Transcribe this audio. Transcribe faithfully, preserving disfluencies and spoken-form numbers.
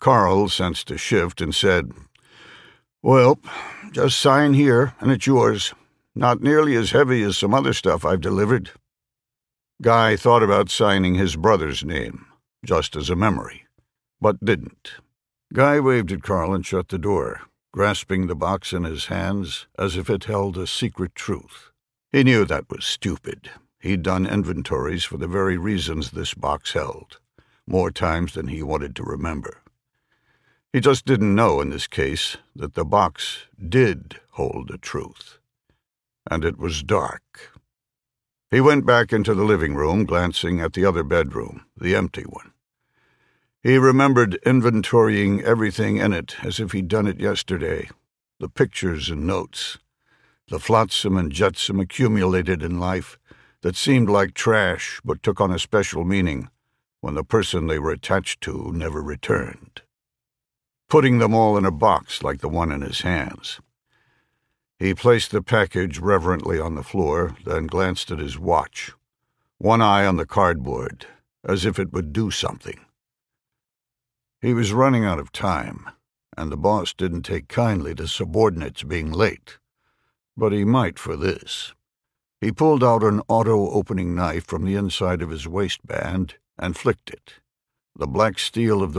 Carl sensed a shift and said, "Well, just sign here, and it's yours. Not nearly as heavy as some other stuff I've delivered." Guy thought about signing his brother's name, just as a memory, but didn't. Guy waved at Carl and shut the door, grasping the box in his hands as if it held a secret truth. He knew that was stupid. He'd done inventories for the very reasons this box held, more times than he wanted to remember. He just didn't know in this case that the box did hold a truth. And it was dark. He went back into the living room, glancing at the other bedroom, the empty one. He remembered inventorying everything in it as if he'd done it yesterday, the pictures and notes, the flotsam and jetsam accumulated in life that seemed like trash but took on a special meaning when the person they were attached to never returned. Putting them all in a box like the one in his hands. He placed the package reverently on the floor, then glanced at his watch, one eye on the cardboard, as if it would do something. He was running out of time, and the boss didn't take kindly to subordinates being late, but he might for this. He pulled out an auto-opening knife from the inside of his waistband and flicked it. The black steel of the